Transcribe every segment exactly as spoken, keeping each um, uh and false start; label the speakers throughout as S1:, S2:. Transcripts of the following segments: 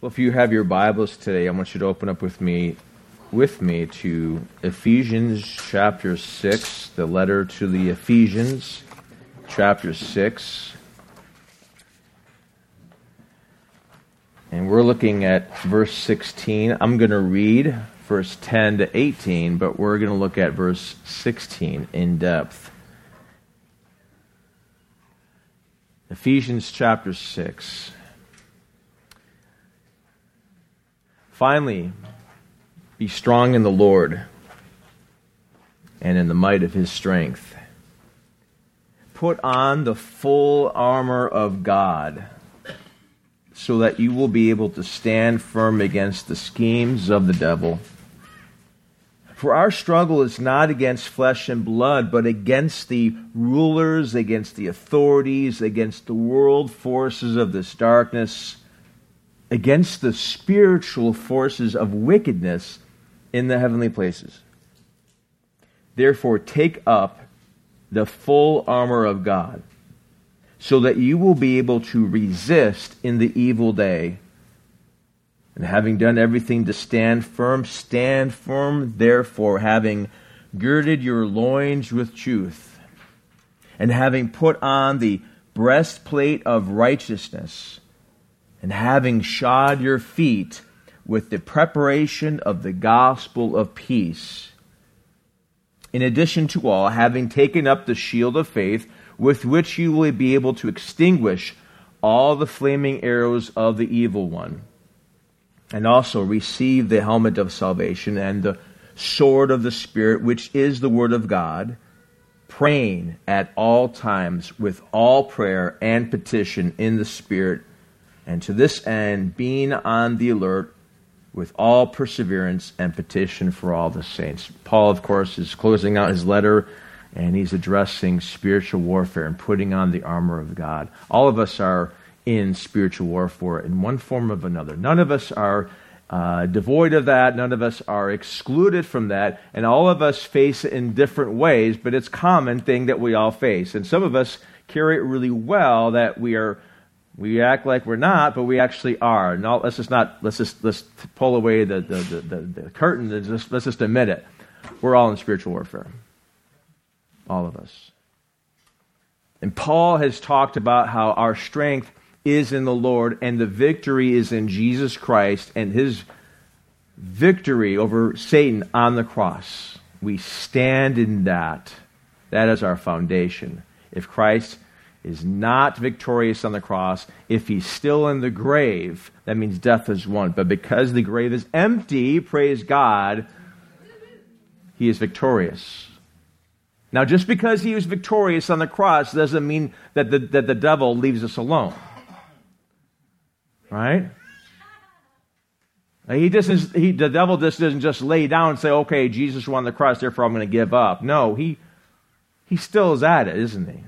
S1: Well, if you have your Bibles today, I want you to open up with me with me to Ephesians chapter six, the letter to the Ephesians, chapter six. And we're looking at verse sixteen. I'm going to read verse ten to eighteen, but we're going to look at verse sixteen in depth. Ephesians chapter six. Finally, be strong in the Lord and in the might of His strength. Put on the full armor of God so that you will be able to stand firm against the schemes of the devil. For our struggle is not against flesh and blood, but against the rulers, against the authorities, against the world forces of this darkness, against the spiritual forces of wickedness in the heavenly places. Therefore, take up the full armor of God, so that you will be able to resist in the evil day. And having done everything to stand firm, stand firm, therefore, having girded your loins with truth, and having put on the breastplate of righteousness, and having shod your feet with the preparation of the gospel of peace. In addition to all, having taken up the shield of faith, with which you will be able to extinguish all the flaming arrows of the evil one. And also receive the helmet of salvation and the sword of the Spirit, which is the word of God, praying at all times with all prayer and petition in the Spirit, and to this end, being on the alert with all perseverance and petition for all the saints. Paul, of course, is closing out his letter, and he's addressing spiritual warfare and putting on the armor of God. All of us are in spiritual warfare in one form or another. None of us are uh, devoid of that. None of us are excluded from that. And all of us face it in different ways, but it's a common thing that we all face. And some of us carry it really well, that we are We act like we're not, but we actually are. No, let's just not. Let's just let's pull away the the the, the, the curtain and just let's just admit it. We're all in spiritual warfare, all of us. And Paul has talked about how our strength is in the Lord, and the victory is in Jesus Christ, and His victory over Satan on the cross. We stand in that. That is our foundation. If Christ is not victorious on the cross, if He's still in the grave, that means death is won. But because the grave is empty, praise God, He is victorious. Now, just because He was victorious on the cross doesn't mean that the, that the devil leaves us alone. Right? He doesn't, he, the devil just doesn't just lay down and say, okay, Jesus won the cross, therefore I'm going to give up. No, he, he still is at it, isn't he?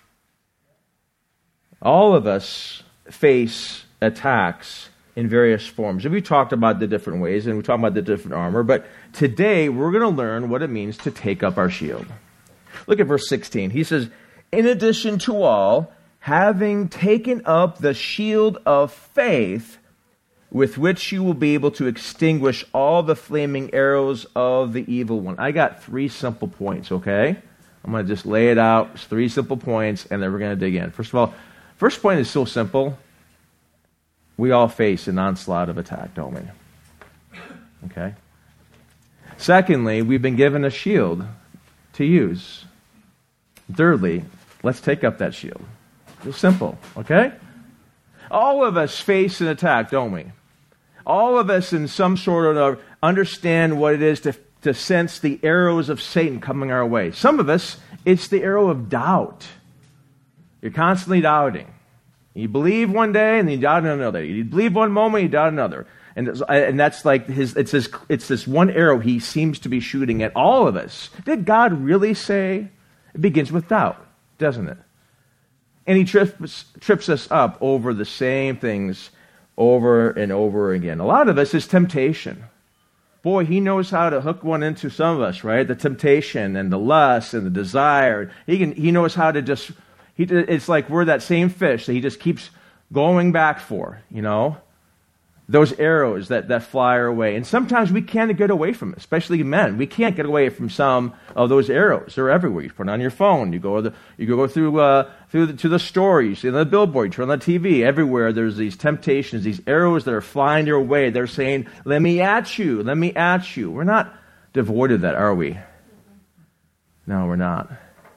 S1: All of us face attacks in various forms. And we talked about the different ways, and we talked about the different armor, but today we're going to learn what it means to take up our shield. Look at verse sixteen. He says, in addition to all, having taken up the shield of faith, with which you will be able to extinguish all the flaming arrows of the evil one. I got three simple points, okay? I'm going to just lay it out. It's three simple points, and then we're going to dig in. First of all, first point is so simple. We all face an onslaught of attack, don't we? Okay? Secondly, we've been given a shield to use. Thirdly, let's take up that shield. It's simple, okay? All of us face an attack, don't we? All of us in some sort of understand what it is to, to sense the arrows of Satan coming our way. Some of us, it's the arrow of doubt. You're constantly doubting. You believe one day and then you doubt another. You believe one moment, you doubt another. And, and that's like his, it's, his, it's this one arrow he seems to be shooting at all of us. Did God really say? It begins with doubt, doesn't it? And he trips, trips us up over the same things over and over again. A lot of us is temptation. Boy, he knows how to hook one into some of us, right? The temptation and the lust and the desire. He can. He knows how to just, he, it's like we're that same fish that he just keeps going back for, you know? those arrows that, that fly our way. And sometimes we can't get away from it, especially men. We can't get away from some of those arrows. They're everywhere. You put it on your phone. You go, the, you go through, uh, through the, to the store. You see it on the billboard. You turn on the T V. Everywhere there's these temptations, these arrows that are flying your way. They're saying, let me at you. Let me at you. We're not devoid of that, are we? No, we're not.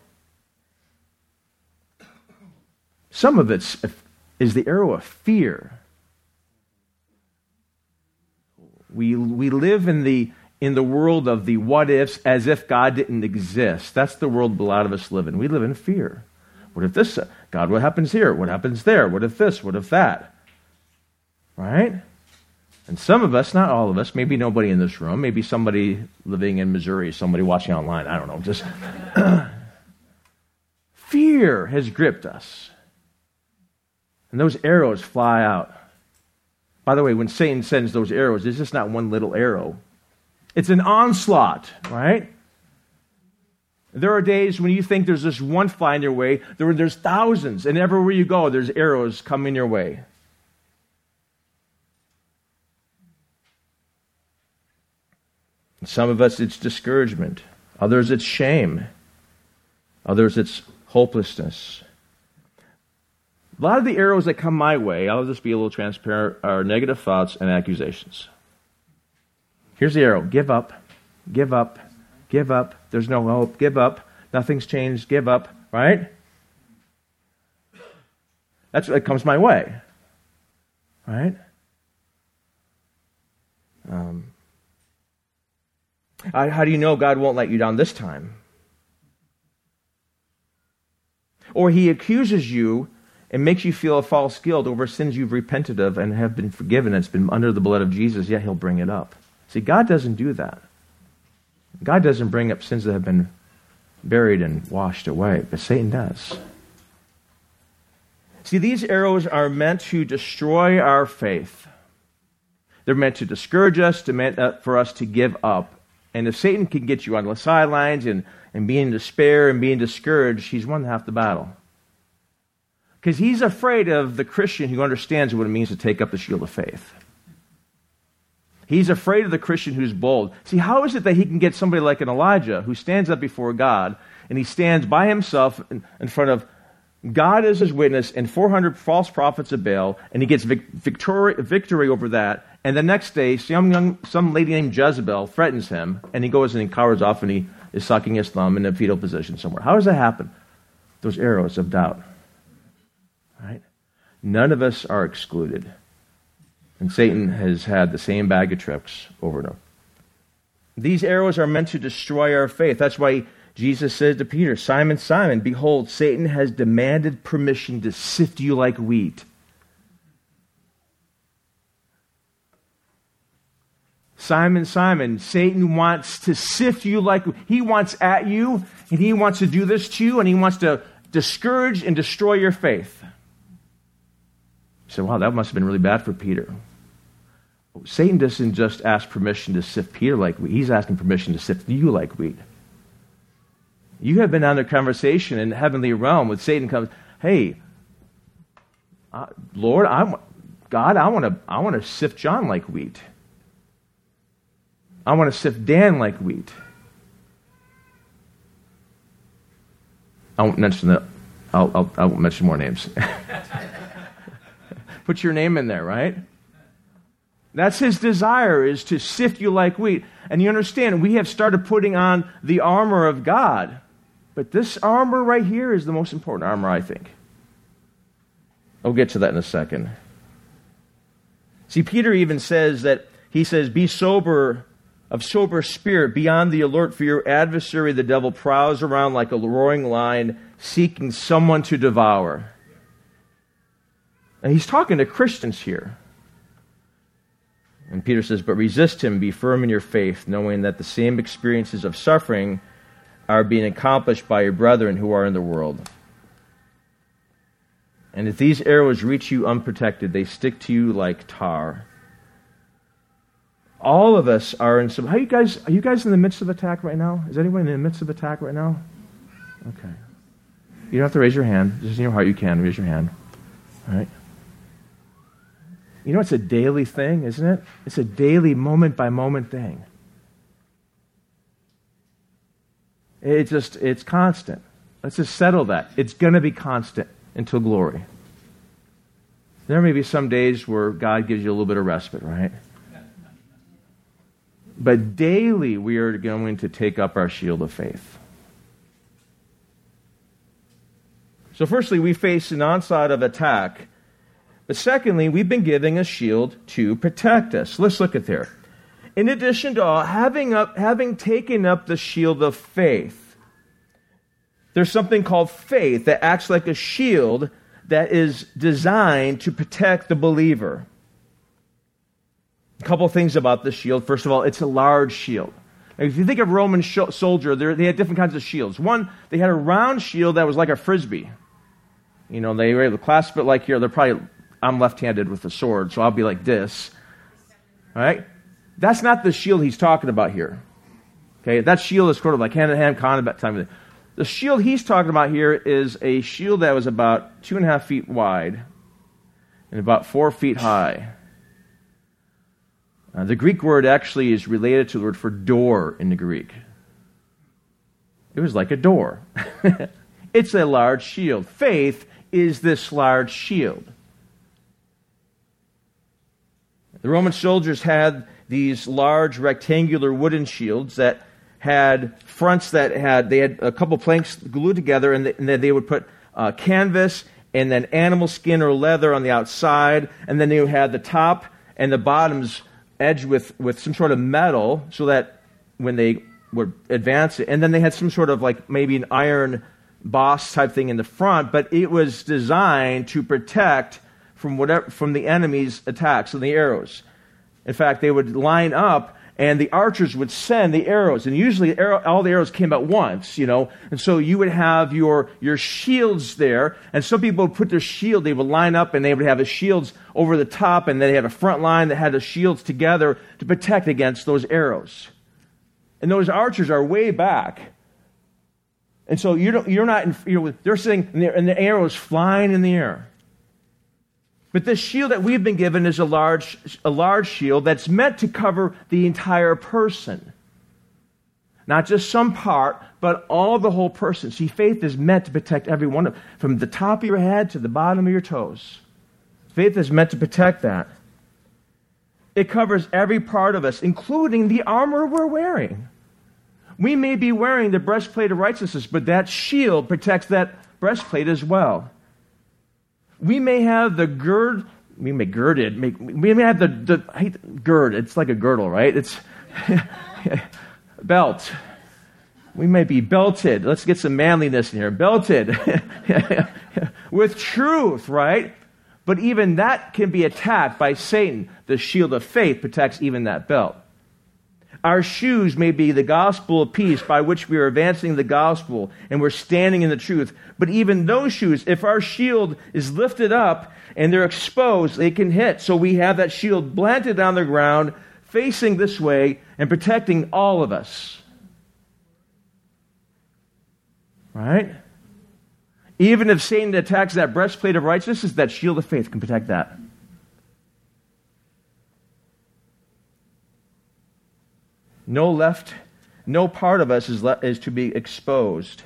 S1: Some of it is the arrow of fear. We we live in the in the world of the what ifs as if God didn't exist. That's the world a lot of us live in. We live in fear. What if this? God, what happens here? What happens there? What if this? What if that? Right? And some of us, not all of us, maybe nobody in this room, maybe somebody living in Missouri, somebody watching online, I don't know, just fear has gripped us. And those arrows fly out. By the way, when Satan sends those arrows, it's just not one little arrow. It's an onslaught, right? There are days when you think there's just one flying your way, there, there's thousands, and everywhere you go, there's arrows coming your way. Some of us, it's discouragement. Others, it's shame. Others, it's hopelessness. A lot of the arrows that come my way, I'll just be a little transparent, are negative thoughts and accusations. Here's the arrow. Give up. Give up. Give up. There's no hope. Give up. Nothing's changed. Give up. Right? That's what comes my way. Right? Um, how do you know God won't let you down this time? Or he accuses you and makes you feel a false guilt over sins you've repented of and have been forgiven. It's been under the blood of Jesus, yet he'll bring it up. See, God doesn't do that. God doesn't bring up sins that have been buried and washed away, but Satan does. See, these arrows are meant to destroy our faith. They're meant to discourage us, to meant uh, for us to give up. And if Satan can get you on the sidelines and, and be in despair and being discouraged, he's won half the battle. Because he's afraid of the Christian who understands what it means to take up the shield of faith. He's afraid of the Christian who's bold. See, how is it that he can get somebody like an Elijah who stands up before God and he stands by himself in, in front of God as his witness and four hundred false prophets of Baal, and he gets vic- victory, victory over that, and the next day some, young, some lady named Jezebel threatens him, and he goes and he cowers off and he is sucking his thumb in a fetal position somewhere. How does that happen? Those arrows of doubt. Right? None of us are excluded. And Satan has had the same bag of tricks over and over. These arrows are meant to destroy our faith. That's why Jesus said to Peter, Simon, Simon, behold, Satan has demanded permission to sift you like wheat. Simon, Simon, Satan wants to sift you like, he wants at you, and he wants to do this to you, and he wants to discourage and destroy your faith. You say, wow, that must have been really bad for Peter. Satan doesn't just ask permission to sift Peter like wheat. He's asking permission to sift you like wheat. You have been on a conversation in the heavenly realm with Satan comes, hey, uh, Lord, I, God, I want to I want to sift John like wheat. I want to sift Dan like wheat. I won't mention that. I'll, I'll, I won't mention more names. Put your name in there, right? That's his desire, is to sift you like wheat. And you understand, we have started putting on the armor of God. But this armor right here is the most important armor, I think. I'll get to that in a second. See, Peter even says that, he says, be sober, of sober spirit, be on the alert, for your adversary, the devil, prowls around like a roaring lion, seeking someone to devour. And he's talking to Christians here. And Peter says, but resist him, be firm in your faith, knowing that the same experiences of suffering are being accomplished by your brethren who are in the world. And if these arrows reach you unprotected, they stick to you like tar. All of us are in some... How you guys, are you guys in the midst of attack right now? Is anyone in the midst of attack right now? Okay. You don't have to raise your hand. Just in your heart you can. Raise your hand. All right. You know, it's a daily thing, isn't it? It's a daily, moment-by-moment thing. It's just, it's constant. Let's just settle that. It's going to be constant until glory. There may be some days where God gives you a little bit of respite, right? But daily we are going to take up our shield of faith. So firstly, we face an onslaught of attack. But secondly, we've been given a shield to protect us. Let's look at there. In addition to all, having, up, having taken up the shield of faith, there's something called faith that acts like a shield that is designed to protect the believer. A couple of things about the shield. First of all, it's a large shield. Now, if you think of a Roman sh- soldier, they had different kinds of shields. One, they had a round shield that was like a frisbee. You know, they were able to clasp it like here. They're probably, I'm left-handed with the sword, so I'll be like this. All right? That's not the shield he's talking about here. Okay, that shield is sort of like hand-in-hand combat type of thing. The shield he's talking about here is a shield that was about two and a half feet wide and about four feet high. Uh, the Greek word actually is related to the word for door in the Greek. It was like a door. It's a large shield. Faith is this large shield. The Roman soldiers had these large rectangular wooden shields that had fronts that had, they had a couple planks glued together, and, and then they would put uh, canvas and then animal skin or leather on the outside, and then they had the top and the bottoms edged with, with some sort of metal so that when they would advance it, and then they had some sort of like maybe an iron boss type thing in the front, but it was designed to protect from whatever from the enemy's attacks and the arrows. In fact, they would line up and the archers would send the arrows, and usually arrow, all the arrows came at once, you know, and so you would have your, your shields there, and some people would put their shield, they would line up and they would have the shields over the top, and then they had a front line that had the shields together to protect against those arrows. And those archers are way back. And so you don't, you're not, in, you're, they're sitting, and, and the arrows flying in the air. But this shield that we've been given is a large, a large shield that's meant to cover the entire person. Not just some part, but all the whole person. See, faith is meant to protect everyone, from the top of your head to the bottom of your toes. Faith is meant to protect that. It covers every part of us, including the armor we're wearing. We may be wearing the breastplate of righteousness, but that shield protects that breastplate as well. We may have the gird, we may girded, we may have the, the I hate gird, it's like a girdle, right? It's belt. We may be belted. Let's get some manliness in here. Belted with truth, right? But even that can be attacked by Satan. The shield of faith protects even that belt. Our shoes may be the gospel of peace by which we are advancing the gospel and we're standing in the truth. But even those shoes, if our shield is lifted up and they're exposed, they can hit. So we have that shield planted on the ground, facing this way and protecting all of us. Right? Even if Satan attacks that breastplate of righteousness, that shield of faith can protect that. No left, no part of us is, le- is to be exposed.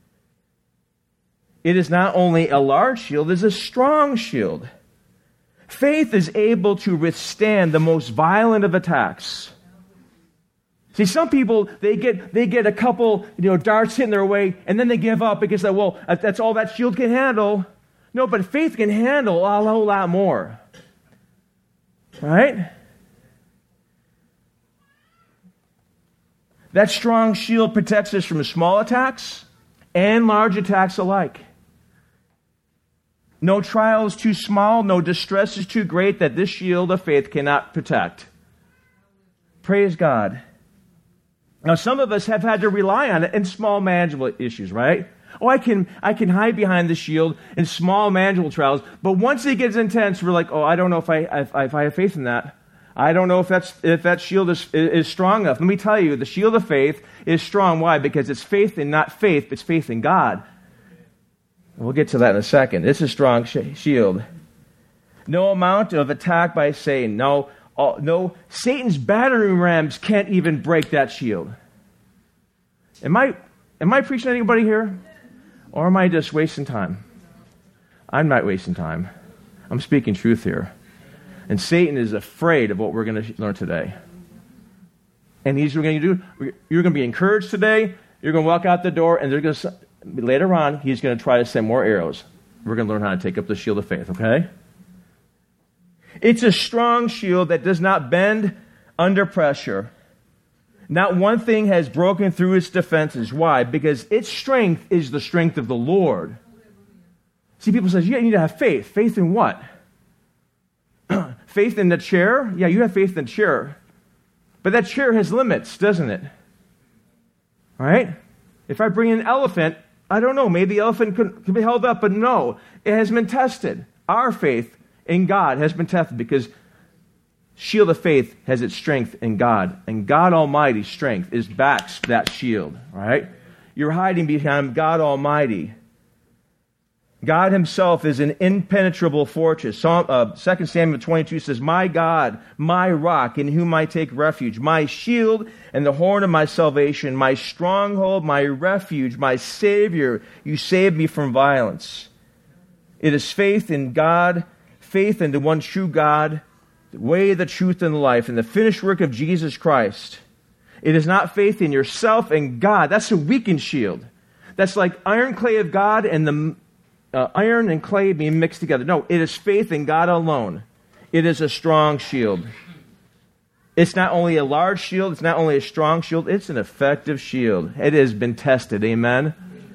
S1: It is not only a large shield, it is a strong shield. Faith is able to withstand the most violent of attacks. See, some people, they get they get a couple, you know, darts hitting their way, and then they give up because, they, well, that's all that shield can handle. No, but faith can handle a whole lot more. Right? That strong shield protects us from small attacks and large attacks alike. No trial is too small, no distress is too great that this shield of faith cannot protect. Praise God. Now, some of us have had to rely on it in small manageable issues, right? Oh, I can I can hide behind the shield in small manageable trials, but once it gets intense, we're like, oh, I don't know if I if, if I have faith in that. I don't know if that's if that shield is is strong enough. Let me tell you, the shield of faith is strong. Why? Because it's faith in not faith, it's faith in God. We'll get to that in a second. It's a strong sh- shield. No amount of attack by Satan. No, all, no, Satan's battering rams can't even break that shield. Am I, am I preaching to anybody here? Or am I just wasting time? I'm not wasting time. I'm speaking truth here. And Satan is afraid of what we're going to learn today. And he's going to do, you're going to be encouraged today. You're going to walk out the door, and they're going to, later on, he's going to try to send more arrows. We're going to learn how to take up the shield of faith, okay? It's a strong shield that does not bend under pressure. Not one thing has broken through its defenses. Why? Because its strength is the strength of the Lord. See, people say, yeah, you need to have faith. Faith in what? Faith in the chair? Yeah, you have faith in the chair. But that chair has limits, doesn't it? All right? If I bring an elephant, I don't know, maybe the elephant could, could be held up, but no, it has been tested. Our faith in God has been tested because shield of faith has its strength in God. And God Almighty's strength is backs that shield, all right? You're hiding behind God Almighty. God himself is an impenetrable fortress. Psalm, uh, Second Samuel twenty-two says, my God, my rock, in whom I take refuge, my shield and the horn of my salvation, my stronghold, my refuge, my Savior, you save me from violence. It is faith in God, faith in the one true God, the way, the truth, and the life, and the finished work of Jesus Christ. It is not faith in yourself and God. That's a weakened shield. That's like iron clay of God and the Uh, iron and clay being mixed together. No, it is faith in God alone. It is a strong shield. It's not only a large shield, it's not only a strong shield, it's an effective shield. It has been tested. Amen?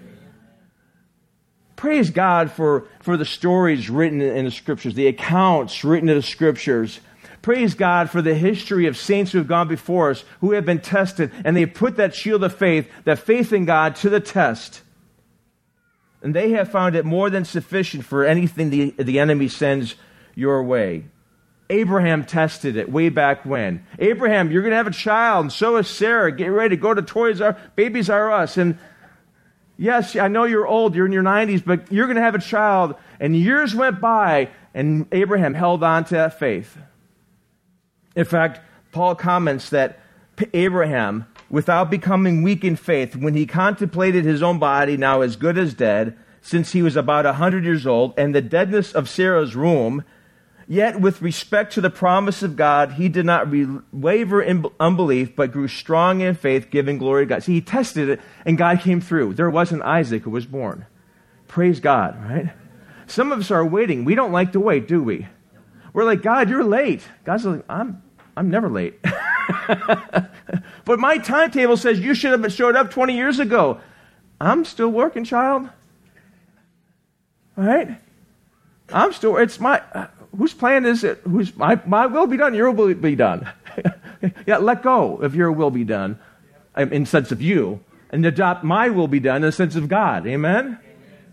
S1: Praise God for, for the stories written in the Scriptures, the accounts written in the Scriptures. Praise God for the history of saints who have gone before us, who have been tested, and they put that shield of faith, that faith in God, to the test. And they have found it more than sufficient for anything the, the enemy sends your way. Abraham tested it way back when. Abraham, you're going to have a child, and so is Sarah. Get ready to go to Toys R Us. Babies R Us. And yes, I know you're old, you're in your nineties, but you're going to have a child. And years went by, and Abraham held on to that faith. In fact, Paul comments that Abraham, without becoming weak in faith, when he contemplated his own body, now as good as dead, since he was about a hundred years old, and the deadness of Sarah's womb, yet with respect to the promise of God, he did not re- waver in unbelief, but grew strong in faith, giving glory to God. See, he tested it, and God came through. There wasn't Isaac who was born. Praise God, right? Some of us are waiting. We don't like to wait, do we? We're like, God, you're late. God's like, I'm, I'm never late. But my timetable says you should have showed up twenty years ago. I'm still working, child. All right? I'm still, it's my, uh, whose plan is it? Whose, my, my will be done, your will be done. Yeah, let go of your will be done in the sense of you, and adopt my will be done in the sense of God. Amen? Amen.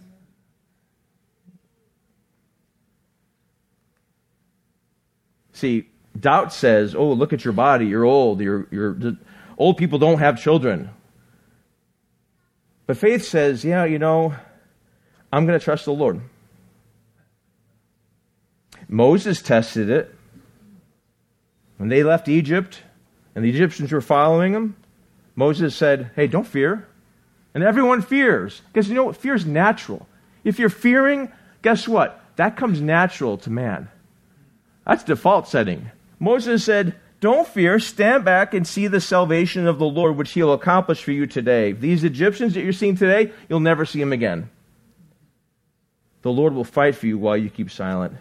S1: See, doubt says, oh, look at your body, you're old, you're, you're, old people don't have children. But faith says, yeah, you know, I'm going to trust the Lord. Moses tested it. When they left Egypt, and the Egyptians were following them, Moses said, hey, don't fear. And everyone fears. Because you know what? Fear is natural. If you're fearing, guess what? That comes natural to man. That's default setting. Moses said, don't fear, stand back and see the salvation of the Lord, which he'll accomplish for you today. These Egyptians that you're seeing today, you'll never see them again. The Lord will fight for you while you keep silent.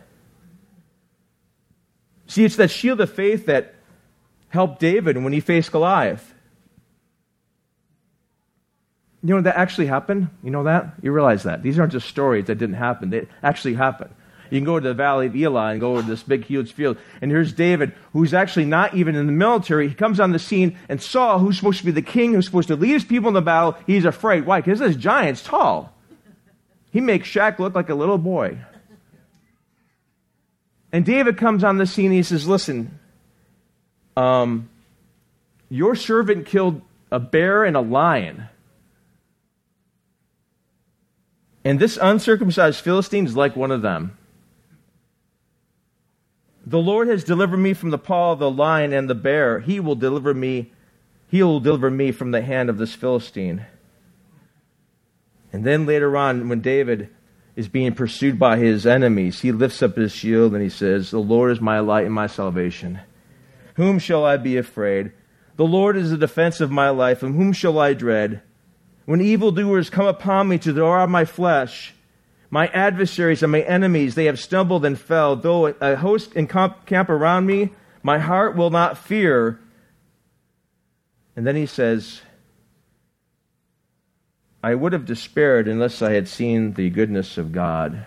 S1: See, it's that shield of faith that helped David when he faced Goliath. You know, that actually happened. You know that? You realize that. These aren't just stories that didn't happen. They actually happened. You can go to the Valley of Elah and go to this big, huge field. And here's David, who's actually not even in the military. He comes on the scene, and Saul, who's supposed to be the king, who's supposed to lead his people in the battle, he's afraid. Why? Because this giant's tall. He makes Shaq look like a little boy. And David comes on the scene, and he says, listen, um, your servant killed a bear and a lion. And this uncircumcised Philistine is like one of them. The Lord has delivered me from the paw of the lion and the bear. He will deliver me, he will deliver me from the hand of this Philistine. And then later on, when David is being pursued by his enemies, he lifts up his shield and he says, the Lord is my light and my salvation. Whom shall I be afraid? The Lord is the defense of my life, and whom shall I dread? When evildoers come upon me to devour my flesh, my adversaries and my enemies, they have stumbled and fell. Though a host encamp around me, my heart will not fear. And then he says, I would have despaired unless I had seen the goodness of God.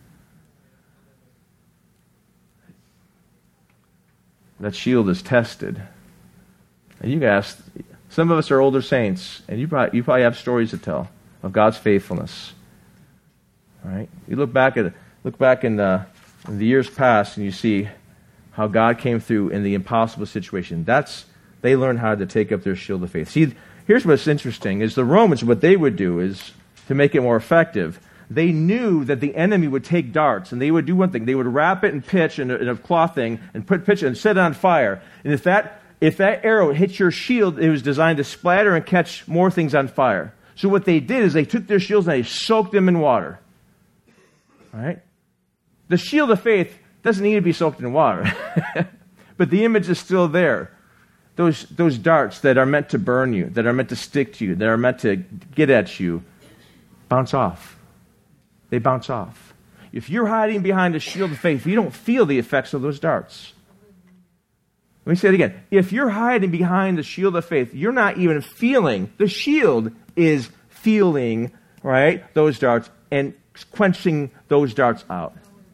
S1: That shield is tested. And you guys, some of us are older saints, and you probably, you probably have stories to tell of God's faithfulness. All right? You look back at look back in the, in the years past, and you see how God came through in the impossible situation. That's they learned how to take up their shield of faith. See, here's what's interesting: is the Romans, what they would do is to make it more effective. They knew that the enemy would take darts, and they would do one thing: they would wrap it in pitch in a, in a cloth thing, and put pitch it and set it on fire. And if that if that arrow hits your shield, it was designed to splatter and catch more things on fire. So what they did is they took their shields and they soaked them in water. All right? The shield of faith doesn't need to be soaked in water. But the image is still there. Those, those darts that are meant to burn you, that are meant to stick to you, that are meant to get at you, bounce off. They bounce off. If you're hiding behind a shield of faith, you don't feel the effects of those darts. Let me say it again. If you're hiding behind the shield of faith, you're not even feeling. The shield is feeling, right, those darts and quenching those darts out.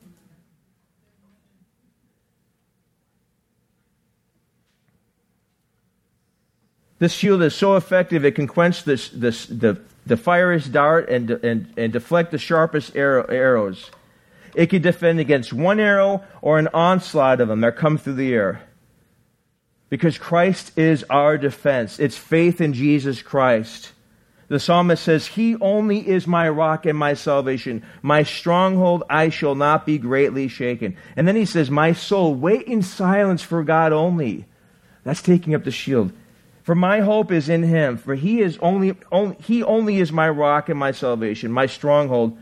S1: This shield is so effective it can quench this, this, the, the fiery dart and, and, and deflect the sharpest arrow, arrows. It can defend against one arrow or an onslaught of them that come through the air. Because Christ is our defense. It's faith in Jesus Christ. The psalmist says, He only is my rock and my salvation. My stronghold, I shall not be greatly shaken. And then he says, my soul, wait in silence for God only. That's taking up the shield. For my hope is in Him. For He is only, only He only is my rock and my salvation, my stronghold.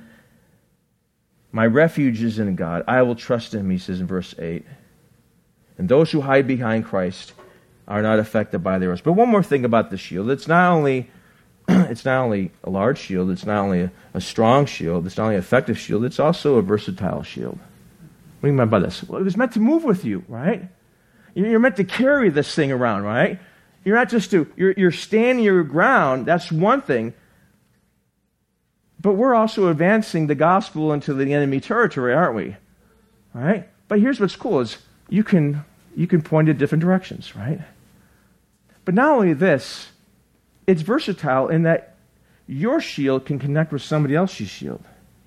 S1: My refuge is in God. I will trust Him, he says in verse eight. And those who hide behind Christ are not affected by their arrows. But one more thing about the shield. It's not only it's not only a large shield, it's not only a, a strong shield, it's not only an effective shield, it's also a versatile shield. What do you mean by this? Well, it was meant to move with you, right? You're meant to carry this thing around, right? You're not just to, you're, you're standing your ground, that's one thing. But we're also advancing the gospel into the enemy territory, aren't we? Right? But here's what's cool is you can you can point in different directions, right? But not only this, it's versatile in that your shield can connect with somebody else's shield.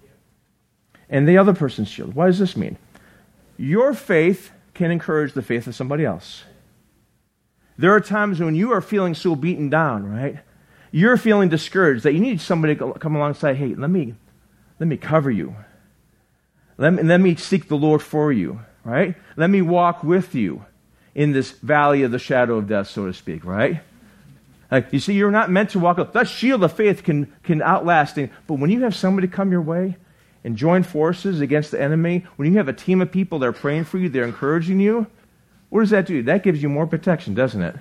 S1: And the other person's shield. What does this mean? Your faith can encourage the faith of somebody else. There are times when you are feeling so beaten down, right? You're feeling discouraged that you need somebody to come alongside. Hey, let me let me cover you. Let me, let me seek the Lord for you, right? Let me walk with you in this valley of the shadow of death, so to speak, right? Like, you see, you're not meant to walk up. That shield of faith can, can outlast it. But when you have somebody come your way and join forces against the enemy, when you have a team of people that are praying for you, they're encouraging you, what does that do? That gives you more protection, doesn't it?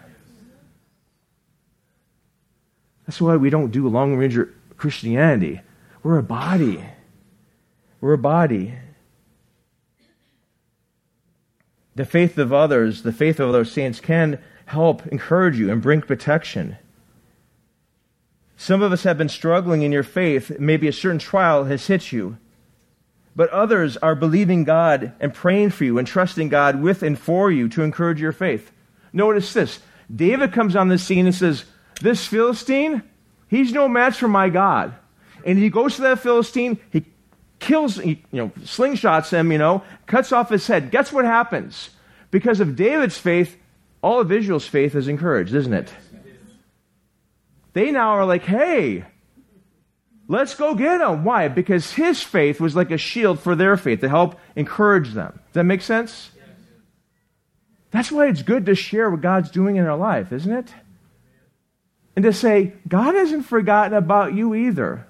S1: That's why we don't do long-range Christianity. We're a body. We're a body. The faith of others, the faith of other saints can help encourage you and bring protection. Some of us have been struggling in your faith. Maybe a certain trial has hit you. But others are believing God and praying for you and trusting God with and for you to encourage your faith. Notice this. David comes on the scene and says, this Philistine, he's no match for my God. And he goes to that Philistine, he kills, he, you know, slingshots him, you know, cuts off his head. Guess what happens? Because of David's faith, all of Israel's faith is encouraged, isn't it? They now are like, hey, let's go get him. Why? Because his faith was like a shield for their faith to help encourage them. Does that make sense? That's why it's good to share what God's doing in our life, isn't it? And to say, God hasn't forgotten about you either.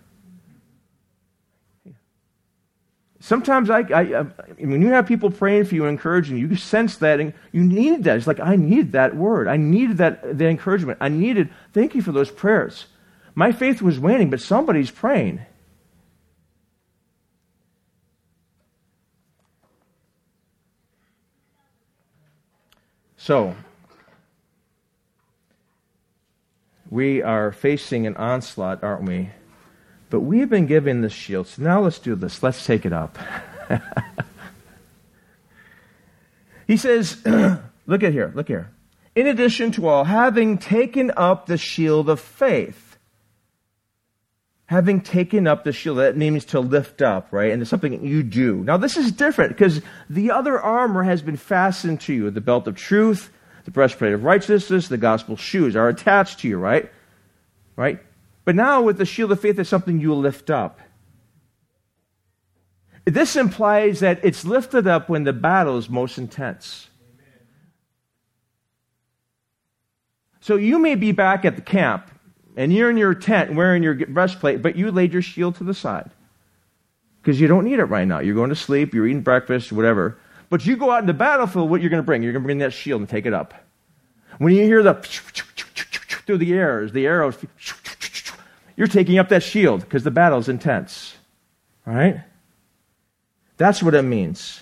S1: Sometimes I, I, I when you have people praying for you and encouraging you, you sense that, and you need that. It's like, I needed that word. I needed that the encouragement. I needed, thank you for those prayers. My faith was waning, but somebody's praying. So, we are facing an onslaught, aren't we? But we have been given the shield. So now let's do this. Let's take it up. He says, look at here, look here. In addition to all, having taken up the shield of faith. Having taken up the shield, that means to lift up, right? And it's something you do. Now this is different because the other armor has been fastened to you. The belt of truth, the breastplate of righteousness, the gospel shoes are attached to you, right? Right? But now with the shield of faith, it's something you lift up. This implies that it's lifted up when the battle is most intense. So you may be back at the camp, and you're in your tent wearing your breastplate, but you laid your shield to the side. Because you don't need it right now. You're going to sleep, you're eating breakfast, whatever. But you go out in the battlefield, what you're going to bring? You're going to bring that shield and take it up. When you hear the through the airs, the arrows, you're taking up that shield because the battle's intense. Right? That's what it means.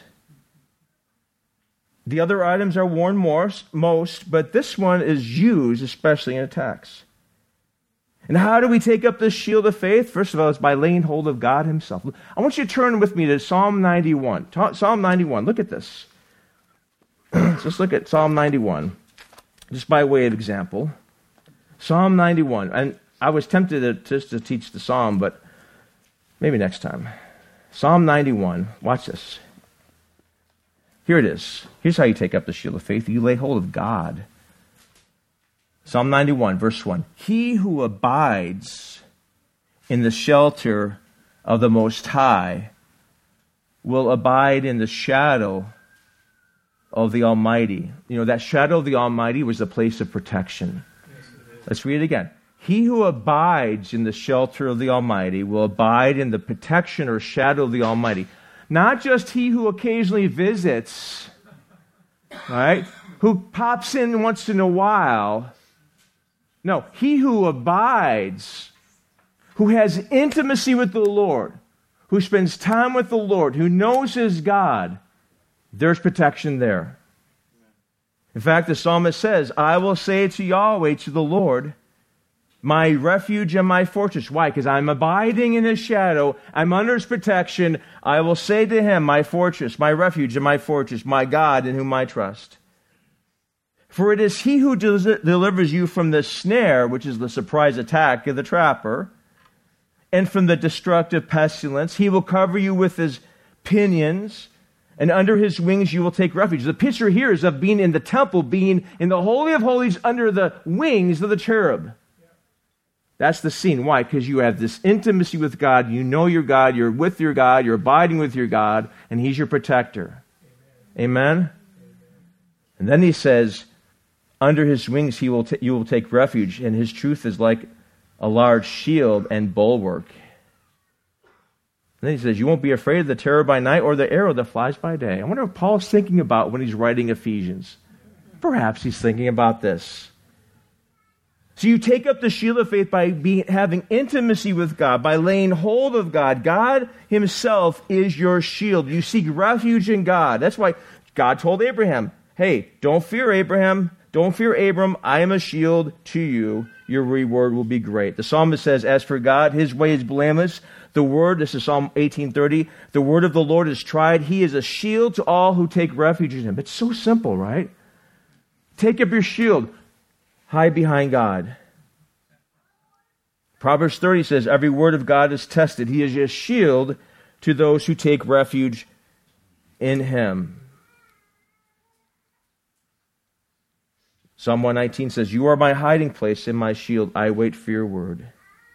S1: The other items are worn more, most, but this one is used especially in attacks. And how do we take up this shield of faith? First of all, it's by laying hold of God himself. I want you to turn with me to Psalm ninety-one. Psalm ninety-one, look at this. Just look at Psalm ninety-one, just by way of example. Psalm ninety-one. And I was tempted to, just to teach the psalm, but maybe next time. Psalm ninety-one, watch this. Here it is. Here's how you take up the shield of faith. You lay hold of God. Psalm ninety-one, verse one. He who abides in the shelter of the Most High will abide in the shadow of the Almighty. You know, that shadow of the Almighty was a place of protection. Yes, let's read it again. He who abides in the shelter of the Almighty will abide in the protection or shadow of the Almighty. Not just he who occasionally visits, right? Who pops in once in a while. No, he who abides, who has intimacy with the Lord, who spends time with the Lord, who knows his God, there's protection there. In fact, the psalmist says, I will say to Yahweh, to the Lord, my refuge and my fortress. Why? Because I'm abiding in his shadow. I'm under his protection. I will say to him, my fortress, my refuge and my fortress, my God in whom I trust. For it is he who del- delivers you from the snare, which is the surprise attack of the trapper, and from the destructive pestilence. He will cover you with his pinions, and under his wings you will take refuge. The picture here is of being in the temple, being in the Holy of Holies under the wings of the cherub. That's the scene. Why? Because you have this intimacy with God. You know your God. You're with your God. You're abiding with your God. And he's your protector. Amen? Amen? And then he says, under his wings he will t- you will take refuge. And his truth is like a large shield and bulwark. And then he says, you won't be afraid of the terror by night or the arrow that flies by day. I wonder what Paul's thinking about when he's writing Ephesians. Perhaps he's thinking about this. So you take up the shield of faith by being, having intimacy with God, by laying hold of God. God himself is your shield. You seek refuge in God. That's why God told Abraham, hey, don't fear Abraham. Don't fear Abram. I am a shield to you. Your reward will be great. The psalmist says, as for God, his way is blameless. The word, this is Psalm eighteen thirty, the word of the Lord is tried. He is a shield to all who take refuge in him. It's so simple, right? Take up your shield. Hide behind God. Proverbs thirty says, every word of God is tested. He is a shield to those who take refuge in him. Psalm one nineteen says, you are my hiding place and my shield. I wait for your word.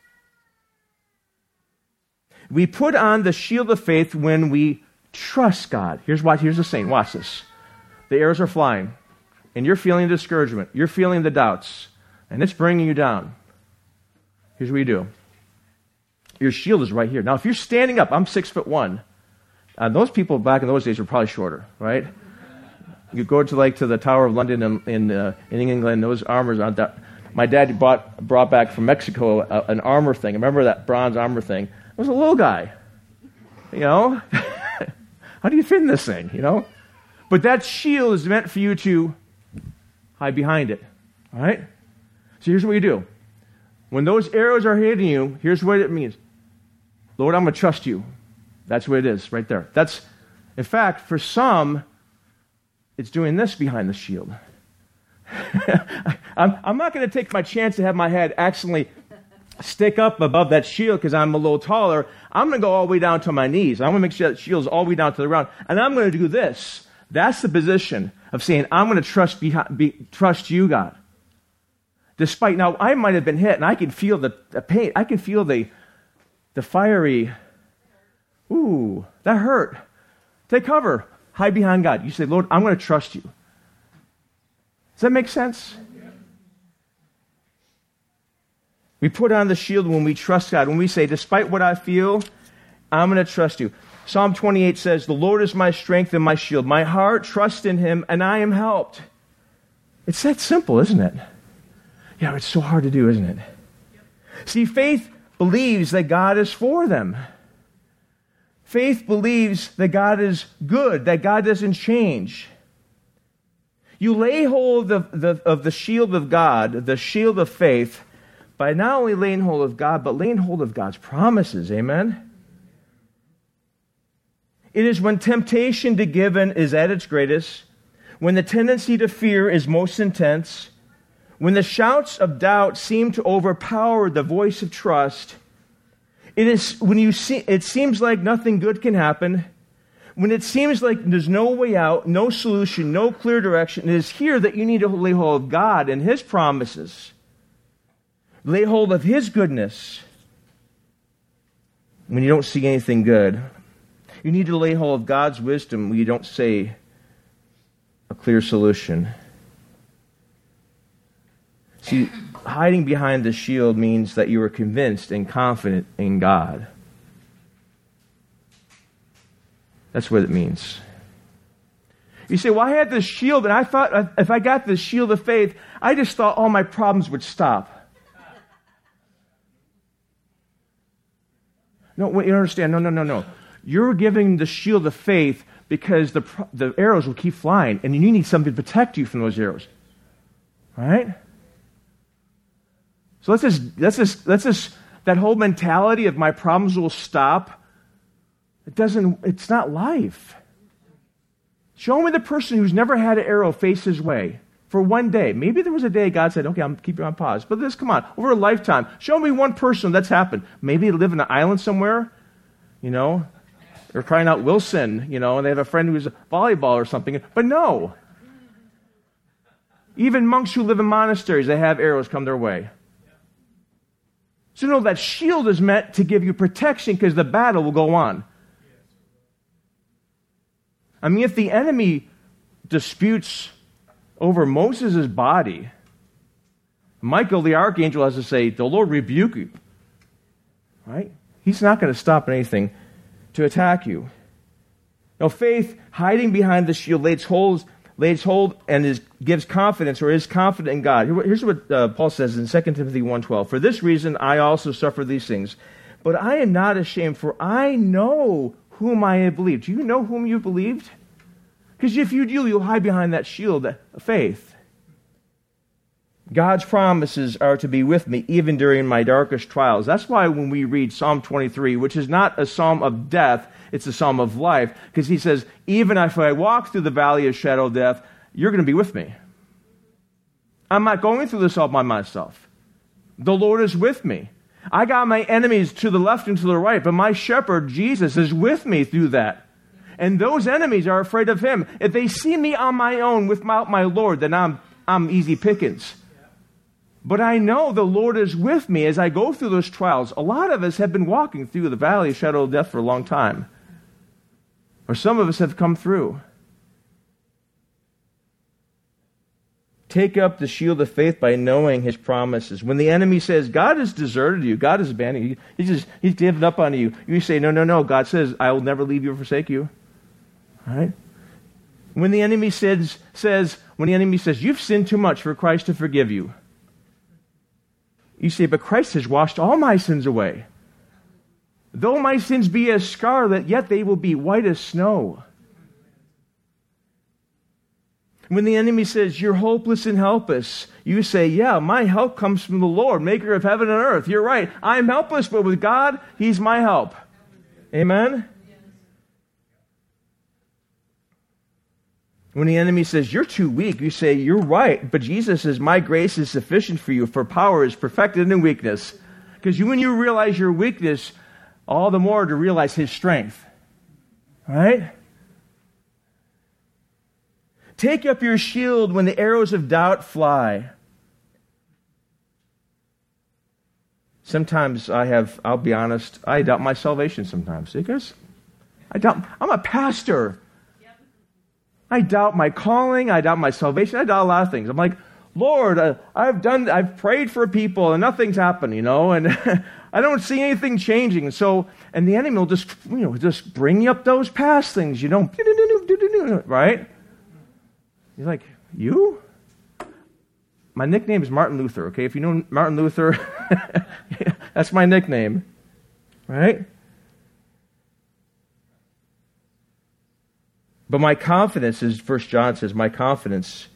S1: We put on the shield of faith when we trust God. Here's what, here's the saying. Watch this. The arrows are flying. and you're feeling discouragement, you're feeling the doubts, and it's bringing you down, here's what you do. Your shield is right here. Now, if you're standing up, I'm six foot one. Uh, those people back in those days were probably shorter, right? You go to like to the Tower of London in in, uh, in England, those armors aren't that. My dad bought brought back from Mexico a, an armor thing. Remember that bronze armor thing? It was a little guy. You know? How do you fit in this thing, you know? But that shield is meant for you to hide behind it. All right? So here's what you do. When those arrows are hitting you, here's what it means. Lord, I'm going to trust you. That's what it is right there. That's, in fact, for some, it's doing this behind the shield. I'm, I'm not going to take my chance to have my head accidentally stick up above that shield because I'm a little taller. I'm going to go all the way down to my knees. I'm going to make sure that shield's all the way down to the ground. And I'm going to do this. That's the position of saying, I'm going to trust, behind, be, trust you, God. Despite, now, I might have been hit, and I can feel the, the pain. I can feel the, the fiery, ooh, that hurt. Take cover. Hide behind God. You say, Lord, I'm going to trust you. Does that make sense? We put on the shield when we trust God. When we say, despite what I feel, I'm going to trust you. Psalm twenty-eight says, the Lord is my strength and my shield. My heart trusts in him, and I am helped. It's that simple, isn't it? Yeah, it's so hard to do, isn't it? See, faith believes that God is for them. Faith believes that God is good, that God doesn't change. You lay hold of the, of the shield of God, the shield of faith, by not only laying hold of God, but laying hold of God's promises. Amen? It is when temptation to give in is at its greatest, when the tendency to fear is most intense, when the shouts of doubt seem to overpower the voice of trust, it is when you see it seems like nothing good can happen, when it seems like there's no way out, no solution, no clear direction. It is here that you need to lay hold of God and his promises. Lay hold of his goodness. When you don't see anything good, you need to lay hold of God's wisdom when you don't see a clear solution. See, hiding behind the shield means that you are convinced and confident in God. That's what it means. You say, well, I had this shield, and I thought if I got this shield of faith, I just thought all my problems would stop. No, you don't understand. No, no, no, no. You're giving the shield of faith because the the arrows will keep flying, and you need something to protect you from those arrows. All right? So let's just, let's just, let's just, that whole mentality of my problems will stop, it doesn't, it's not life. Show me the person who's never had an arrow face his way for one day. Maybe there was a day God said, okay, I'm keeping on pause. But this, come on, over a lifetime, show me one person that's happened. Maybe they live in an island somewhere, you know, they're crying out Wilson, you know, and they have a friend who's a volleyball or something. But no. Even monks who live in monasteries, they have arrows come their way. So no, that shield is meant to give you protection because the battle will go on. I mean, if the enemy disputes over Moses' body, Michael the archangel has to say, the Lord rebuke you. Right? He's not going to stop anything to attack you. Now, faith, hiding behind the shield, lays hold, lays hold and is, gives confidence or is confident in God. Here's what uh, Paul says in Second Timothy one twelve. For this reason I also suffer these things, but I am not ashamed, for I know whom I have believed. Do you know whom you believed? Because if you do, you'll hide behind that shield of faith. God's promises are to be with me even during my darkest trials. That's why when we read Psalm twenty-three, which is not a psalm of death, it's a psalm of life, because he says, even if I walk through the valley of shadow of death, you're going to be with me. I'm not going through this all by myself. The Lord is with me. I got my enemies to the left and to the right, but my shepherd, Jesus, is with me through that. And those enemies are afraid of him. If they see me on my own without my Lord, then I'm, I'm easy pickings. But I know the Lord is with me as I go through those trials. A lot of us have been walking through the valley of shadow of death for a long time. Or some of us have come through. Take up the shield of faith by knowing his promises. When the enemy says, God has deserted you, God has abandoned you, he's, just, he's given up on you, you say, no, no, no, God says, I will never leave you or forsake you. All right? When the enemy says, says, when the enemy says, you've sinned too much for Christ to forgive you, you say, but Christ has washed all my sins away. Though my sins be as scarlet, yet they will be white as snow. When the enemy says, you're hopeless and helpless, you say, yeah, my help comes from the Lord, maker of heaven and earth. You're right. I'm helpless, but with God, he's my help. Amen? When the enemy says, you're too weak, you say, you're right, but Jesus says, my grace is sufficient for you, for power is perfected in weakness. Because you, when you realize your weakness, all the more to realize his strength. All right? Take up your shield when the arrows of doubt fly. Sometimes I have, I'll be honest, I doubt my salvation sometimes. Because I doubt, I'm a pastor. I doubt my calling. I doubt my salvation. I doubt a lot of things. I'm like, Lord, uh, I've done, I've prayed for people and nothing's happened, you know, and I don't see anything changing. So, and the enemy will just, you know, just bring you up those past things, you know, right? He's like, you? My nickname is Martin Luther, okay? If you know Martin Luther, that's my nickname, right? But my confidence is, First John says, my confidence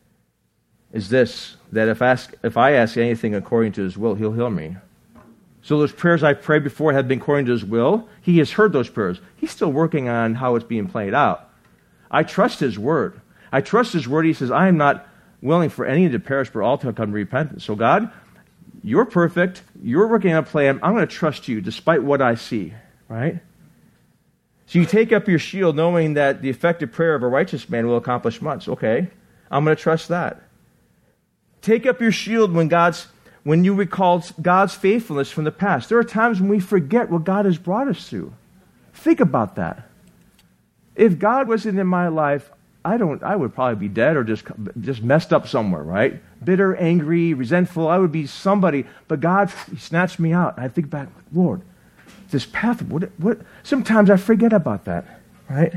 S1: is this, that if, ask, if I ask anything according to his will, he'll heal me. So those prayers I prayed before have been according to his will. He has heard those prayers. He's still working on how it's being played out. I trust his word. I trust his word. He says, I am not willing for any to perish, but all to come to repentance. So God, you're perfect. You're working on a plan. I'm going to trust you despite what I see, right? So you take up your shield knowing that the effective prayer of a righteous man will accomplish much. Okay, I'm going to trust that. Take up your shield when God's when you recall God's faithfulness from the past. There are times when we forget what God has brought us through. Think about that. If God wasn't in my life, I don't. I would probably be dead or just just messed up somewhere, right? Bitter, angry, resentful. I would be somebody. But God, he snatched me out. And I think back, Lord, this path. What? What? Sometimes I forget about that, right?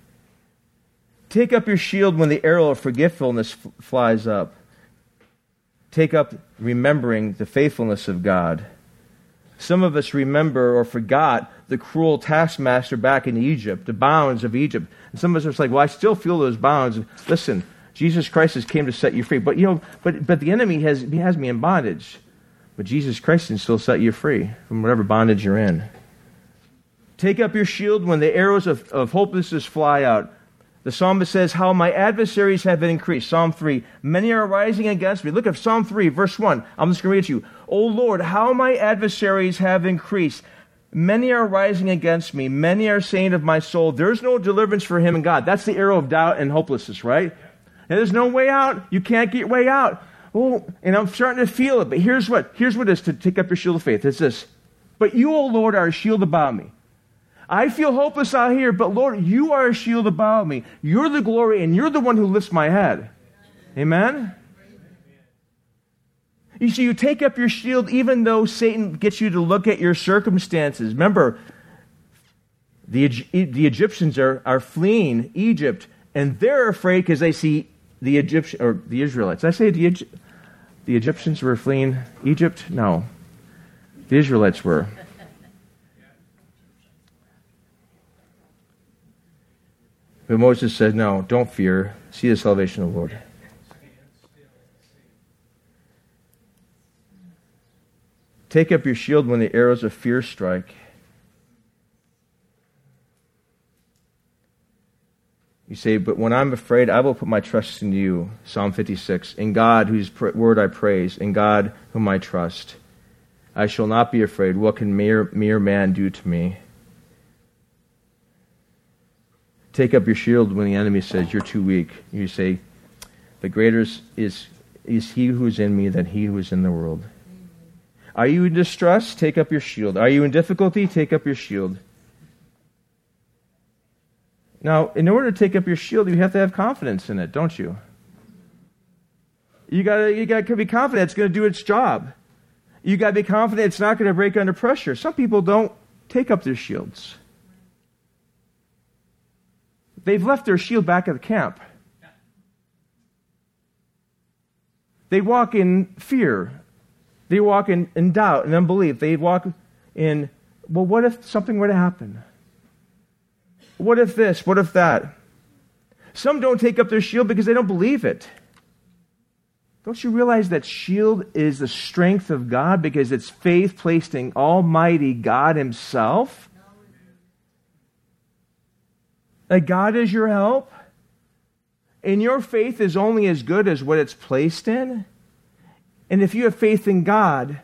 S1: Take up your shield when the arrow of forgetfulness f- flies up. Take up remembering the faithfulness of God. Some of us remember or forgot the cruel taskmaster back in Egypt, the bounds of Egypt. And some of us are like, well, I still feel those bounds. Listen, Jesus Christ has came to set you free. But you know, but but the enemy has he has me in bondage. But Jesus Christ can still set you free from whatever bondage you're in. Take up your shield when the arrows of, of hopelessness fly out. The psalmist says, how my adversaries have been increased. Psalm three, many are rising against me. Look at Psalm three, verse one. I'm just going to read it to you. O Lord, how my adversaries have increased. Many are rising against me. Many are saying of my soul, there's no deliverance for him in God. That's the arrow of doubt and hopelessness, right? And there's no way out. You can't get your way out. Oh, and I'm starting to feel it. But here's what, here's what it is to take up your shield of faith. It's this. But you, O Lord, are a shield about me. I feel hopeless out here, but Lord, you are a shield about me. You're the glory, and you're the one who lifts my head. Amen? You see, you take up your shield even though Satan gets you to look at your circumstances. Remember, the, the Egyptians are, are fleeing Egypt, and they're afraid because they see the Egyptian or the Israelites. Did I say the, the Egyptians were fleeing Egypt? No. The Israelites were. But Moses said, no, don't fear. See the salvation of the Lord. Take up your shield when the arrows of fear strike. You say, but when I'm afraid, I will put my trust in you. Psalm fifty-six. In God, whose word I praise, in God whom I trust. I shall not be afraid. What can mere, mere man do to me? Take up your shield when the enemy says you're too weak. You say, the greater is, is, is he who is in me than he who is in the world. Are you in distress? Take up your shield. Are you in difficulty? Take up your shield. Now, in order to take up your shield, you have to have confidence in it, don't you? You gotta, you gotta be confident it's going to do its job. You gotta be confident it's not going to break under pressure. Some people don't take up their shields. They've left their shield back at the camp. They walk in fear. They walk in, in doubt and unbelief. They walk in, well, what if something were to happen? What if this? What if that? Some don't take up their shield because they don't believe it. Don't you realize that shield is the strength of God because it's faith placed in Almighty God Himself? That God is your help? And your faith is only as good as what it's placed in? And if you have faith in God,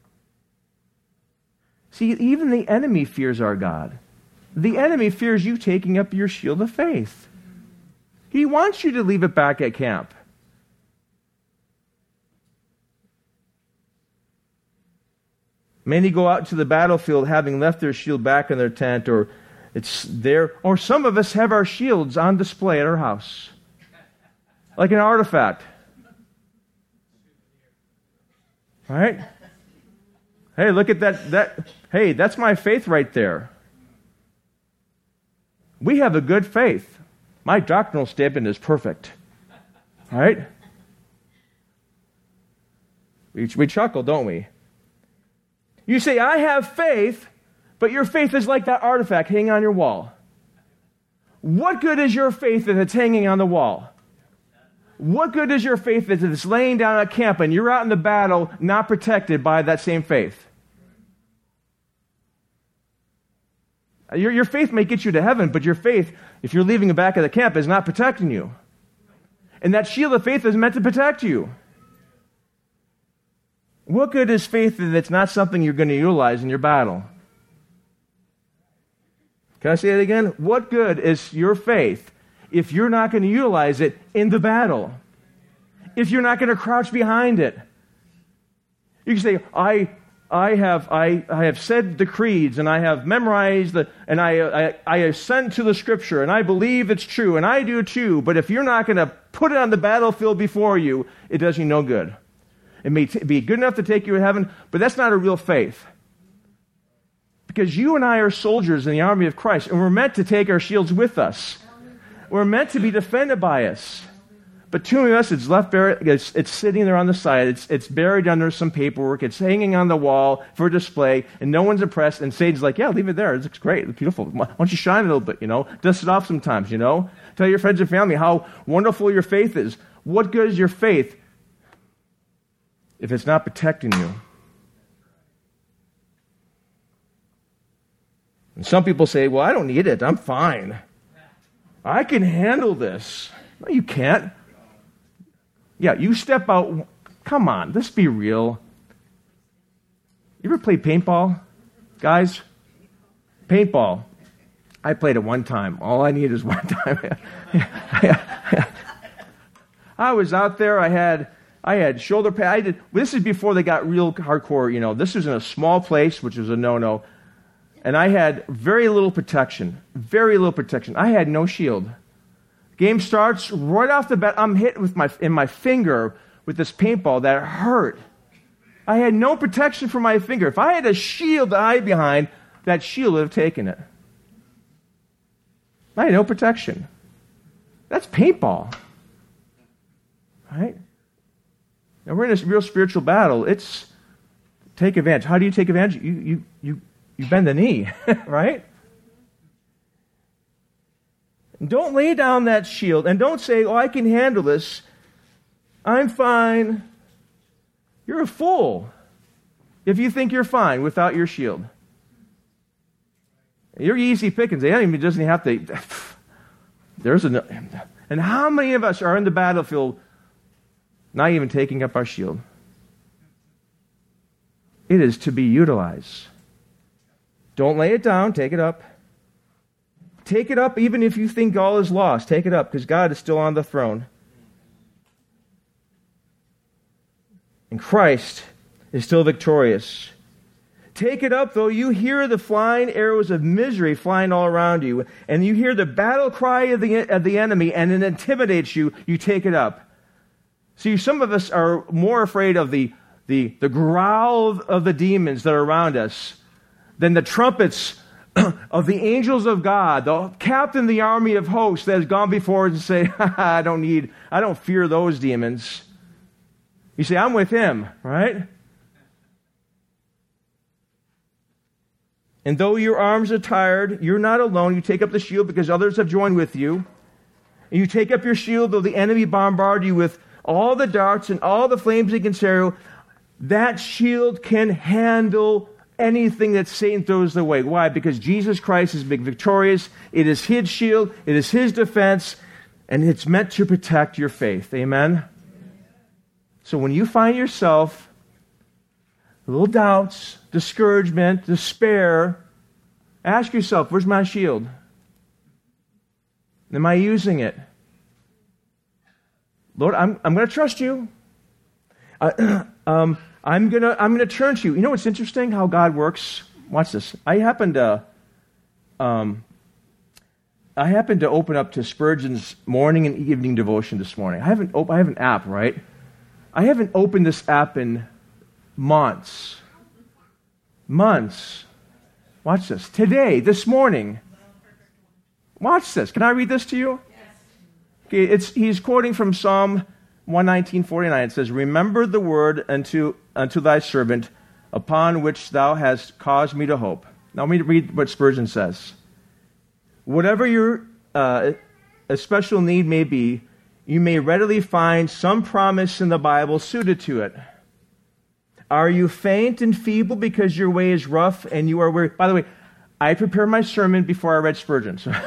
S1: see, even the enemy fears our God. The enemy fears you taking up your shield of faith. He wants you to leave it back at camp. Many go out to the battlefield having left their shield back in their tent, or it's there, or some of us have our shields on display at our house, like an artifact. All right? Hey, look at that, that. Hey, that's my faith right there. We have a good faith. My doctrinal statement is perfect. All right? We, we chuckle, don't we? You say, I have faith, but your faith is like that artifact hanging on your wall. What good is your faith if it's hanging on the wall? What good is your faith if it's laying down at camp and you're out in the battle not protected by that same faith? Your, your faith may get you to heaven, but your faith, if you're leaving the back of the camp, is not protecting you. And that shield of faith is meant to protect you. What good is faith if it's not something you're going to utilize in your battle? Can I say it again? What good is your faith if you're not going to utilize it in the battle? If you're not going to crouch behind it? You can say, I I have I, I have said the creeds, and I have memorized the, and I, I I assent to the Scripture, and I believe it's true, and I do too. But if you're not going to put it on the battlefield before you, it does you no good. It may t- be good enough to take you to heaven, but that's not a real faith. Because you and I are soldiers in the army of Christ, and we're meant to take our shields with us. We're meant to be defended by us. But too many of us, it's left buried, it's, it's sitting there on the side, it's, it's buried under some paperwork, it's hanging on the wall for display, and no one's impressed, and Satan's like, yeah, leave it there, it looks great, it's beautiful. Why don't you shine a little bit, you know? Dust it off sometimes, you know? Tell your friends and family how wonderful your faith is. What good is your faith if it's not protecting you? And some people say, well, I don't need it. I'm fine. I can handle this. No, you can't. Yeah, you step out. Come on, let's be real. You ever play paintball, guys? Paintball. I played it one time. All I need is one time. I was out there. I had I had shoulder pads. I did. This is before they got real hardcore. You know, this was in a small place, which was a no-no. And I had very little protection. Very little protection. I had no shield. Game starts, right off the bat, I'm hit with my in my finger with this paintball that hurt. I had no protection for my finger. If I had a shield to hide behind, that shield would have taken it. I had no protection. That's paintball. Right? Now we're in a real spiritual battle. It's take advantage. How do you take advantage? You you you You bend the knee, right? Don't lay down that shield and don't say, oh, I can handle this. I'm fine. You're a fool if you think you're fine without your shield. You're easy pickings. They don't even doesn't have to. There's a. And how many of us are in the battlefield not even taking up our shield? It is to be utilized. Don't lay it down. Take it up. Take it up even if you think all is lost. Take it up because God is still on the throne. And Christ is still victorious. Take it up, though you hear the flying arrows of misery flying all around you, and you hear the battle cry of the, of the enemy, and it intimidates you, you take it up. See, some of us are more afraid of the, the, the growl of the demons that are around us than the trumpets of the angels of God, the captain of the army of hosts that has gone before us and say, I don't need, I don't fear those demons. You say, I'm with him, right? And though your arms are tired, you're not alone. You take up the shield because others have joined with you. And you take up your shield though the enemy bombard you with all the darts and all the flames he can carry. That shield can handle anything that Satan throws away. Why? Because Jesus Christ is big victorious. It is his shield. It is his defense. And it's meant to protect your faith. Amen? So when you find yourself little doubts, discouragement, despair, ask yourself, where's my shield? Am I using it? Lord, I'm, I'm going to trust you. Uh, um, I'm going to I'm going to turn to you. You know what's interesting? How God works? Watch this. I happened to um, I happened to open up to Spurgeon's morning and evening devotion this morning. I haven't op- I have an app, right? I haven't opened this app in months. Months. Watch this. Today, this morning. Watch this. Can I read this to you? Okay, it's, he's quoting from Psalm one nineteen, forty-nine. It says, remember the word unto, unto thy servant, upon which thou hast caused me to hope. Now let me read what Spurgeon says. Whatever your uh, a special need may be, you may readily find some promise in the Bible suited to it. Are you faint and feeble because your way is rough and you are weary? By the way, I prepared my sermon before I read Spurgeon. So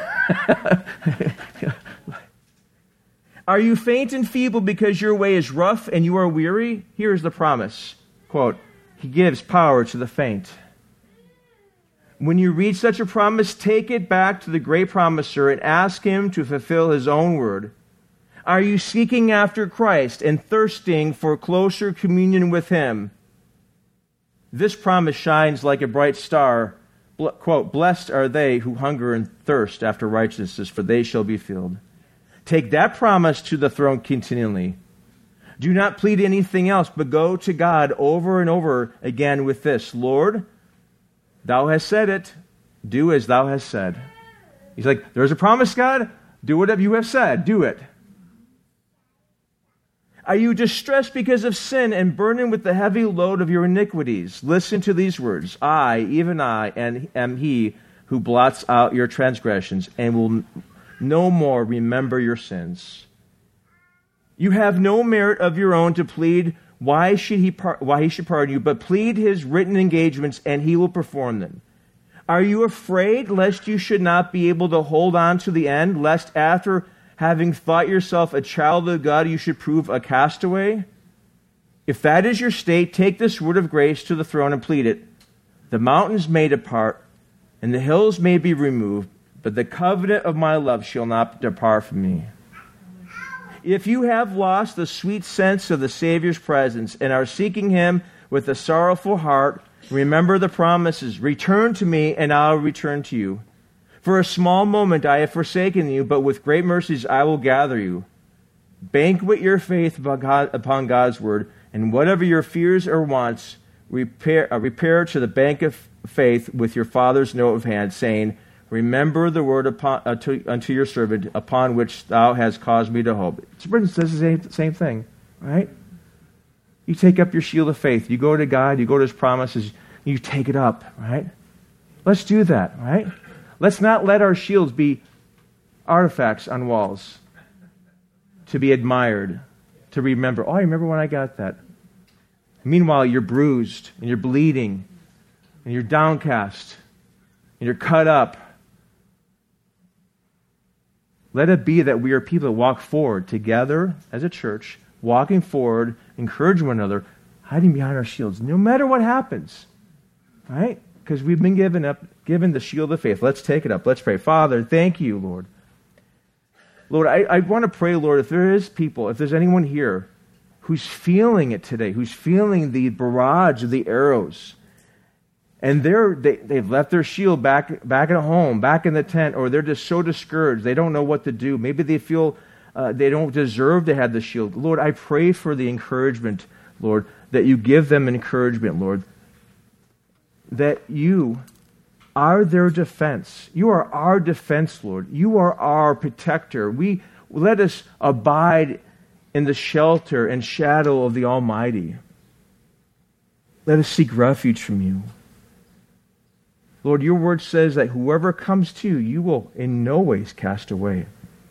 S1: are you faint and feeble because your way is rough and you are weary? Here's the promise. Quote, he gives power to the faint. When you read such a promise, take it back to the great promiser and ask him to fulfill his own word. Are you seeking after Christ and thirsting for closer communion with him? This promise shines like a bright star. Quote, blessed are they who hunger and thirst after righteousness, for they shall be filled. Take that promise to the throne continually. Do not plead anything else, but go to God over and over again with this. Lord, thou hast said it. Do as thou hast said. He's like, there's a promise, God. Do whatever you have said. Do it. Are you distressed because of sin and burdened with the heavy load of your iniquities? Listen to these words. I, even I, am he who blots out your transgressions and will no more remember your sins. You have no merit of your own to plead why should he par- why he should pardon you, but plead his written engagements and he will perform them. Are you afraid lest you should not be able to hold on to the end, lest after having thought yourself a child of God, you should prove a castaway? If that is your state, take this word of grace to the throne and plead it. The mountains may depart, and the hills may be removed, but the covenant of my love shall not depart from me. If you have lost the sweet sense of the Savior's presence and are seeking him with a sorrowful heart, remember the promises. Return to me, and I will return to you. For a small moment I have forsaken you, but with great mercies I will gather you. Banquet your faith upon God's word, and whatever your fears or wants, repair, uh, repair to the bank of faith with your Father's note of hand, saying, remember the word upon, uh, to, unto your servant, upon which thou hast caused me to hope. Spurgeon says the same, same thing, right? You take up your shield of faith. You go to God, you go to his promises, you take it up, right? Let's do that, right? Let's not let our shields be artifacts on walls to be admired, to remember. Oh, I remember when I got that. Meanwhile, you're bruised, and you're bleeding, and you're downcast, and you're cut up. Let it be that we are people that walk forward together as a church, walking forward, encouraging one another, hiding behind our shields, no matter what happens, right? Because we've been given up, given the shield of faith. Let's take it up. Let's pray. Father, thank you, Lord. Lord, I, I want to pray, Lord, if there is people, if there's anyone here who's feeling it today, who's feeling the barrage of the arrows, and they're, they, they've left their shield back, back at home, back in the tent, or they're just so discouraged, they don't know what to do. Maybe they feel uh, they don't deserve to have the shield. Lord, I pray for the encouragement, Lord, that you give them encouragement, Lord, that you are their defense. You are our defense, Lord. You are our protector. We let us abide in the shelter and shadow of the Almighty. Let us seek refuge from you. Lord, your word says that whoever comes to you, you will in no ways cast away.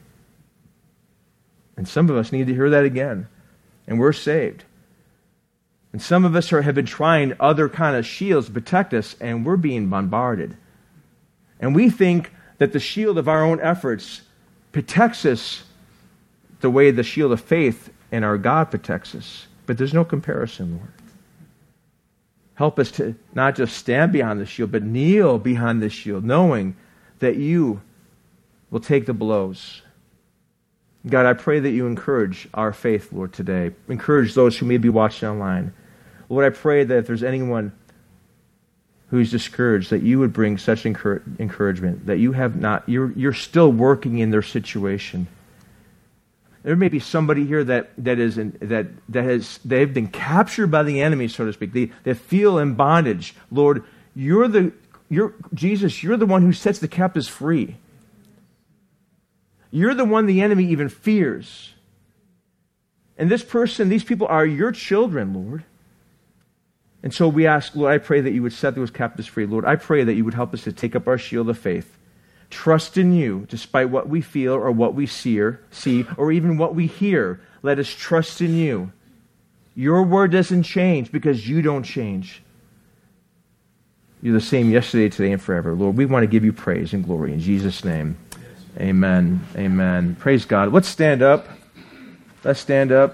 S1: And some of us need to hear that again. And we're saved. And some of us are, have been trying other kind of shields to protect us, and we're being bombarded. And we think that the shield of our own efforts protects us the way the shield of faith and our God protects us. But there's no comparison, Lord. Help us to not just stand behind the shield, but kneel behind the shield, knowing that you will take the blows. God, I pray that you encourage our faith, Lord, today. Encourage those who may be watching online. Lord, I pray that if there's anyone who's discouraged, that you would bring such encour- encouragement, that you have not, you're, you're still working in their situation. There may be somebody here that, that is in, that that has they've been captured by the enemy, so to speak. They they feel in bondage. Lord, you're the you're Jesus, you're the one who sets the captives free. You're the one the enemy even fears. And this person, these people are your children, Lord. And so we ask, Lord, I pray that you would set those captives free. Lord, I pray that you would help us to take up our shield of faith. Trust in you, despite what we feel or what we see or, see, or even what we hear. Let us trust in you. Your word doesn't change because you don't change. You're the same yesterday, today, and forever. Lord, we want to give you praise and glory in Jesus' name. Amen. Amen. Praise God. Let's stand up. Let's stand up.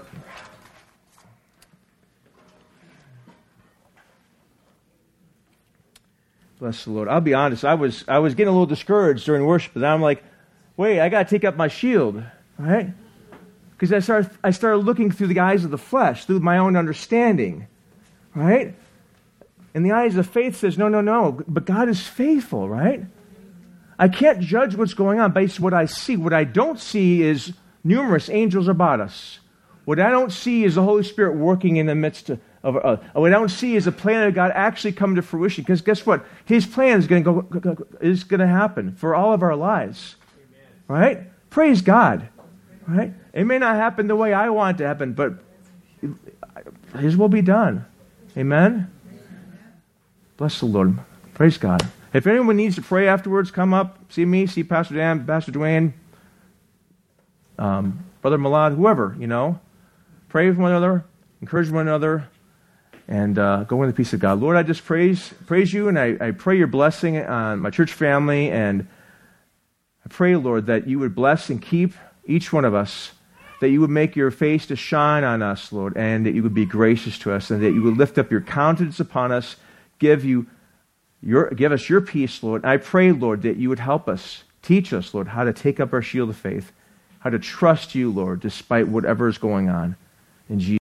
S1: Bless the Lord. I'll be honest, I was I was getting a little discouraged during worship, but then I'm like, wait, I got to take up my shield, right? Because I started, I started looking through the eyes of the flesh, through my own understanding, right? And the eyes of faith says, no, no, no, but God is faithful, right? I can't judge what's going on based on what I see. What I don't see is numerous angels about us. What I don't see is the Holy Spirit working in the midst of Of, uh, what I don't see is a plan of God actually come to fruition. Because guess what? His plan is going to go, go, go is going to happen for all of our lives. Amen. Right? Praise God. Right? It may not happen the way I want it to happen, but His will be done. Amen? Bless the Lord. Praise God. If anyone needs to pray afterwards, come up, see me, see Pastor Dan, Pastor Dwayne, um, Brother Malad, whoever, you know. Pray with one another, encourage one another, and uh, go in the peace of God. Lord, I just praise praise you, and I, I pray your blessing on my church family, and I pray, Lord, that you would bless and keep each one of us, that you would make your face to shine on us, Lord, and that you would be gracious to us, and that you would lift up your countenance upon us, give you your give us your peace, Lord. And I pray, Lord, that you would help us, teach us, Lord, how to take up our shield of faith, how to trust you, Lord, despite whatever is going on. In Jesus'